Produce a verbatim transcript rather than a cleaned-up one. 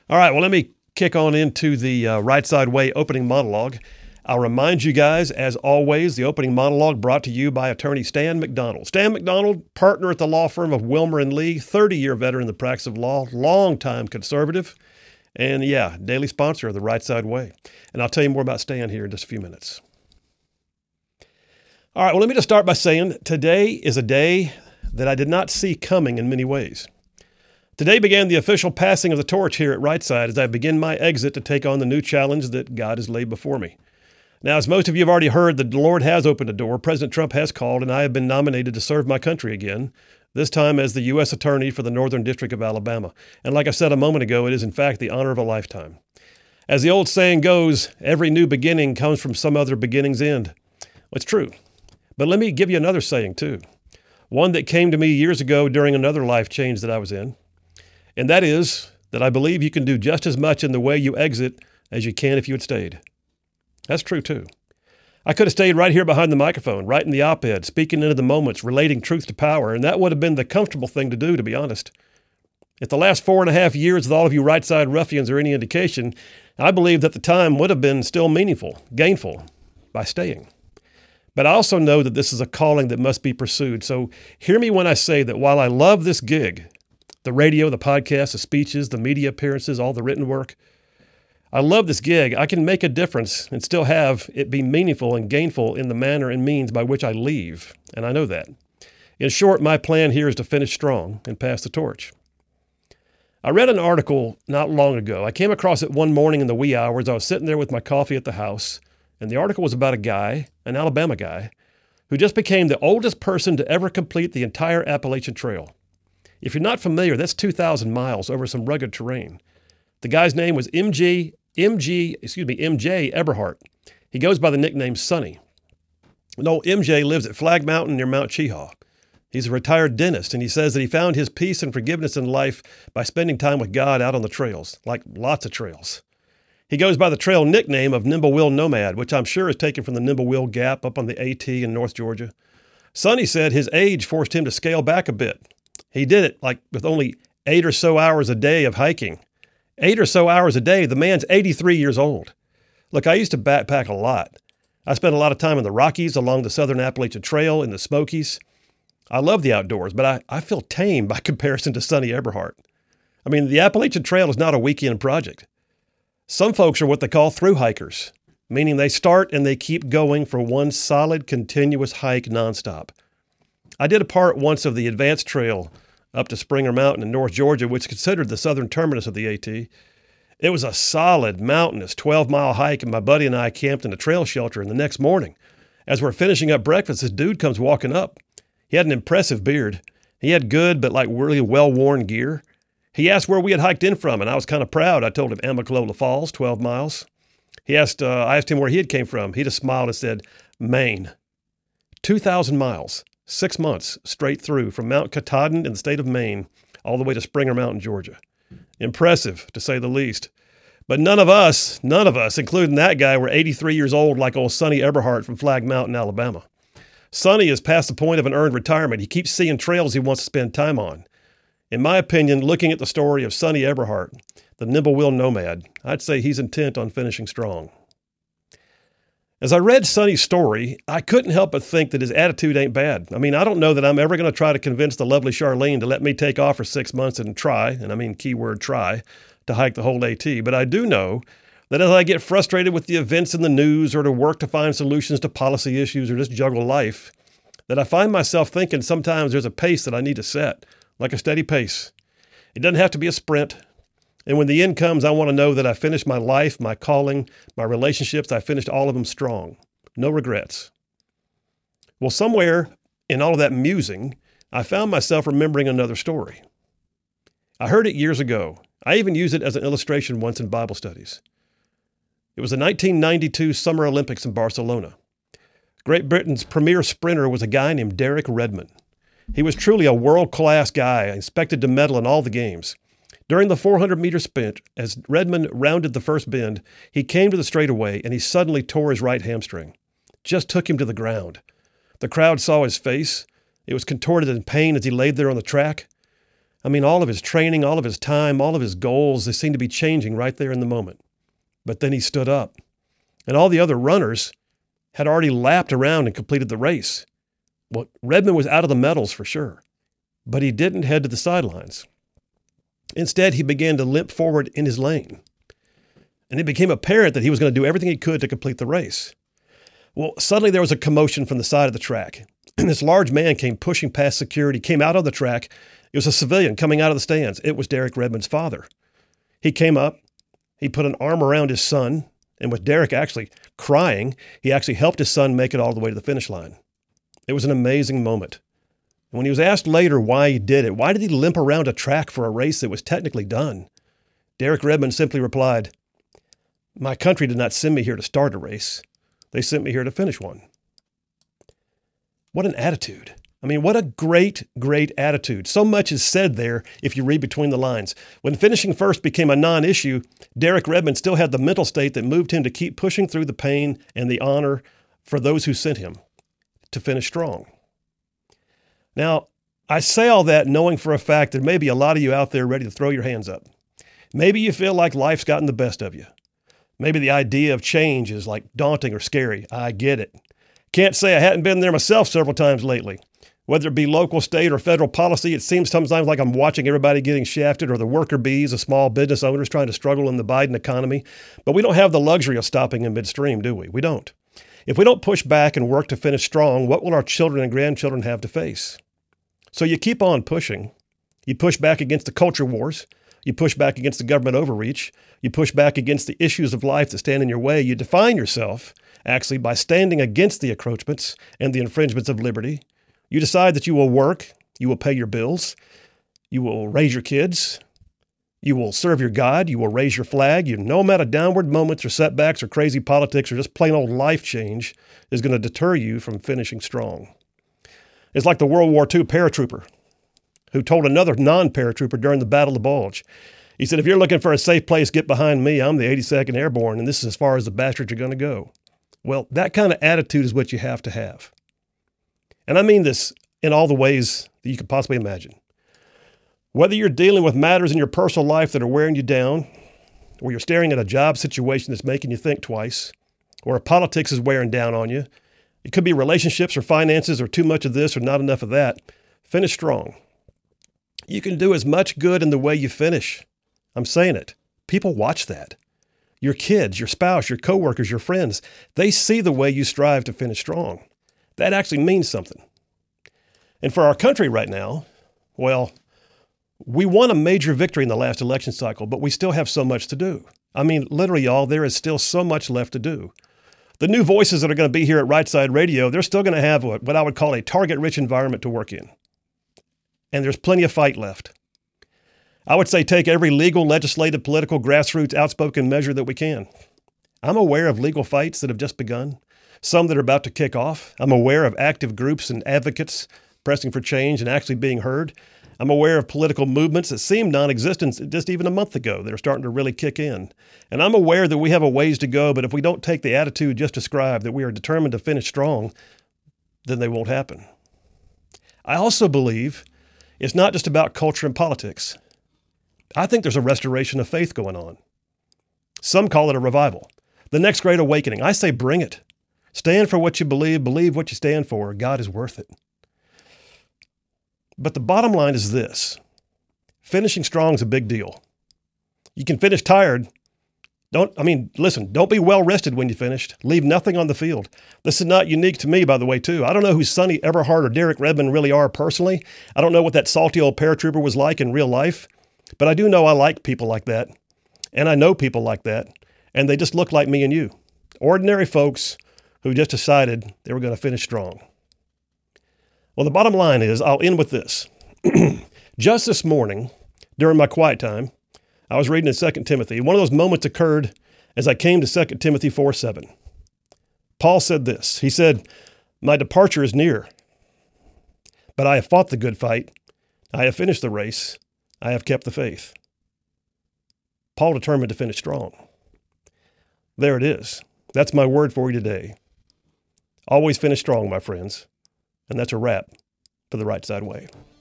All right, well, let me kick on into the uh, Right Side Way opening monologue. I'll remind you guys, as always, the opening monologue brought to you by attorney Stan McDonald. Stan McDonald, partner at the law firm of Wilmer and Lee, thirty-year veteran in the practice of law, longtime conservative, and yeah, daily sponsor of the Right Side Way. And I'll tell you more about Stan here in just a few minutes. All right, well, let me just start by saying today is a day that I did not see coming in many ways. Today began the official passing of the torch here at Right Side as I begin my exit to take on the new challenge that God has laid before me. Now, as most of you have already heard, the Lord has opened a door. President Trump has called, and I have been nominated to serve my country again, this time as the U S Attorney for the Northern District of Alabama. And like I said a moment ago, it is in fact the honor of a lifetime. As the old saying goes, every new beginning comes from some other beginning's end. Well, it's true. But let me give you another saying, too. One that came to me years ago during another life change that I was in. And that is that I believe you can do just as much in the way you exit as you can if you had stayed. That's true, too. I could have stayed right here behind the microphone, writing the op-ed, speaking into the moments, relating truth to power, and that would have been the comfortable thing to do, to be honest. If the last four and a half years with all of you right-side ruffians are any indication, I believe that the time would have been still meaningful, gainful, by staying. But I also know that this is a calling that must be pursued. So hear me when I say that while I love this gig, the radio, the podcast, the speeches, the media appearances, all the written work, I love this gig. I can make a difference and still have it be meaningful and gainful in the manner and means by which I leave. And I know that. In short, my plan here is to finish strong and pass the torch. I read an article not long ago. I came across it one morning in the wee hours. I was sitting there with my coffee at the house, and the article was about a guy, an Alabama guy, who just became the oldest person to ever complete the entire Appalachian Trail. If you're not familiar, that's two thousand miles over some rugged terrain. The guy's name was M G, M G, excuse me, M J Eberhart. He goes by the nickname Sonny. No, M J lives at Flag Mountain near Mount Cheahaw. He's a retired dentist, and he says that he found his peace and forgiveness in life by spending time with God out on the trails, like lots of trails. He goes by the trail nickname of Nimble-Will Nomad, which I'm sure is taken from the Nimble-Will Gap up on the AT in North Georgia. Sonny said his age forced him to scale back a bit. He did it like with only eight or so hours a day of hiking. Eight or so hours a day. The man's eighty-three years old. Look, I used to backpack a lot. I spent a lot of time in the Rockies, along the Southern Appalachian Trail, in the Smokies. I love the outdoors, but I, I feel tame by comparison to Sonny Eberhart. I mean, the Appalachian Trail is not a weekend project. Some folks are what they call through hikers, meaning they start and they keep going for one solid, continuous hike nonstop. I did a part once of the Advanced Trail up to Springer Mountain in North Georgia, which is considered the southern terminus of the AT. It was a solid, mountainous twelve-mile hike, and my buddy and I camped in a trail shelter. And the next morning, as we're finishing up breakfast, this dude comes walking up. He had an impressive beard. He had good but like really well-worn gear. He asked where we had hiked in from, and I was kind of proud. I told him Amicalola Falls, twelve miles. He asked, uh, I asked him where he had came from. He just smiled and said, Maine. two thousand miles. Six months straight through from Mount Katahdin in the state of Maine all the way to Springer Mountain, Georgia. Impressive, to say the least. But none of us, none of us, including that guy, were eighty-three years old like old Sonny Eberhart from Flag Mountain, Alabama. Sonny is past the point of an earned retirement. He keeps seeing trails he wants to spend time on. In my opinion, looking at the story of Sonny Eberhart, the Nimble-Will Nomad, I'd say he's intent on finishing strong. As I read Sonny's story, I couldn't help but think that his attitude ain't bad. I mean, I don't know that I'm ever going to try to convince the lovely Charlene to let me take off for six months and try, and I mean keyword try, to hike the whole AT. But I do know that as I get frustrated with the events in the news or to work to find solutions to policy issues or just juggle life, that I find myself thinking sometimes there's a pace that I need to set, like a steady pace. It doesn't have to be a sprint. And when the end comes, I want to know that I finished my life, my calling, my relationships. I finished all of them strong. No regrets. Well, somewhere in all of that musing, I found myself remembering another story. I heard it years ago. I even used it as an illustration once in Bible studies. It was the nineteen ninety-two Summer Olympics in Barcelona. Great Britain's premier sprinter was a guy named Derek Redmond. He was truly a world-class guy, expected to medal in all the games. During the four hundred meter sprint, as Redmond rounded the first bend, he came to the straightaway and he suddenly tore his right hamstring. Just took him to the ground. The crowd saw his face. It was contorted in pain as he laid there on the track. I mean, all of his training, all of his time, all of his goals, they seemed to be changing right there in the moment. But then he stood up, and all the other runners had already lapped around and completed the race. Well, Redmond was out of the medals for sure, but he didn't head to the sidelines. Instead, he began to limp forward in his lane, and it became apparent that he was going to do everything he could to complete the race. Well, suddenly there was a commotion from the side of the track, and this large man came pushing past security, came out on the track. It was a civilian coming out of the stands. It was Derek Redmond's father. He came up, he put an arm around his son, and with Derek actually crying, he actually helped his son make it all the way to the finish line. It was an amazing moment. And when he was asked later why he did it, why did he limp around a track for a race that was technically done? Derek Redmond simply replied, "My country did not send me here to start a race. They sent me here to finish one." What an attitude. I mean, what a great, great attitude. So much is said there if you read between the lines. When finishing first became a non-issue, Derek Redmond still had the mental state that moved him to keep pushing through the pain and the honor for those who sent him to finish strong. Now, I say all that knowing for a fact there may be a lot of you out there ready to throw your hands up. Maybe you feel like life's gotten the best of you. Maybe the idea of change is like daunting or scary. I get it. Can't say I hadn't been there myself several times lately. Whether it be local, state, or federal policy, it seems sometimes like I'm watching everybody getting shafted, or the worker bees, the small business owners trying to struggle in the Biden economy. But we don't have the luxury of stopping in midstream, do we? We don't. If we don't push back and work to finish strong, what will our children and grandchildren have to face? So you keep on pushing. You push back against the culture wars. You push back against the government overreach. You push back against the issues of life that stand in your way. You define yourself, actually, by standing against the encroachments and the infringements of liberty. You decide that you will work, you will pay your bills, you will raise your kids, you will serve your God, you will raise your flag. You, no amount of downward moments or setbacks or crazy politics or just plain old life change is going to deter you from finishing strong. It's like the World War Two paratrooper who told another non-paratrooper during the Battle of the Bulge. He said, "If you're looking for a safe place, get behind me. I'm the eighty-second Airborne, and this is as far as the bastards are going to go." Well, that kind of attitude is what you have to have. And I mean this in all the ways that you could possibly imagine. Whether you're dealing with matters in your personal life that are wearing you down, or you're staring at a job situation that's making you think twice, or if politics is wearing down on you, it could be relationships or finances or too much of this or not enough of that, finish strong. You can do as much good in the way you finish. I'm saying it. People watch that. Your kids, your spouse, your coworkers, your friends, they see the way you strive to finish strong. That actually means something. And for our country right now, well, we won a major victory in the last election cycle, but we still have so much to do. I mean, literally, y'all, there is still so much left to do. The new voices that are going to be here at Right Side Radio, they're still going to have what, what I would call a target-rich environment to work in. And there's plenty of fight left. I would say take every legal, legislative, political, grassroots, outspoken measure that we can. I'm aware of legal fights that have just begun, some that are about to kick off. I'm aware of active groups and advocates pressing for change and actually being heard. I'm aware of political movements that seemed non-existent just even a month ago that are starting to really kick in. And I'm aware that we have a ways to go, but if we don't take the attitude just described, that we are determined to finish strong, then they won't happen. I also believe it's not just about culture and politics. I think there's a restoration of faith going on. Some call it a revival. The next great awakening. I say bring it. Stand for what you believe. Believe what you stand for. God is worth it. But the bottom line is this. Finishing strong is a big deal. You can finish tired. Don't, I mean, listen, don't be well rested when you finished. Leave nothing on the field. This is not unique to me, by the way, too. I don't know who Sonny Eberhard or Derek Redmond really are personally. I don't know what that salty old paratrooper was like in real life. But I do know I like people like that. And I know people like that. And they just look like me and you. Ordinary folks who just decided they were going to finish strong. Well, the bottom line is, I'll end with this. Just this morning, during my quiet time, I was reading in Second Timothy. One of those moments occurred as I came to Second Timothy four seven. Paul said this. He said, "My departure is near, but I have fought the good fight. I have finished the race. I have kept the faith." Paul determined to finish strong. There it is. That's my word for you today. Always finish strong, my friends. And that's a wrap for the Right Side Way.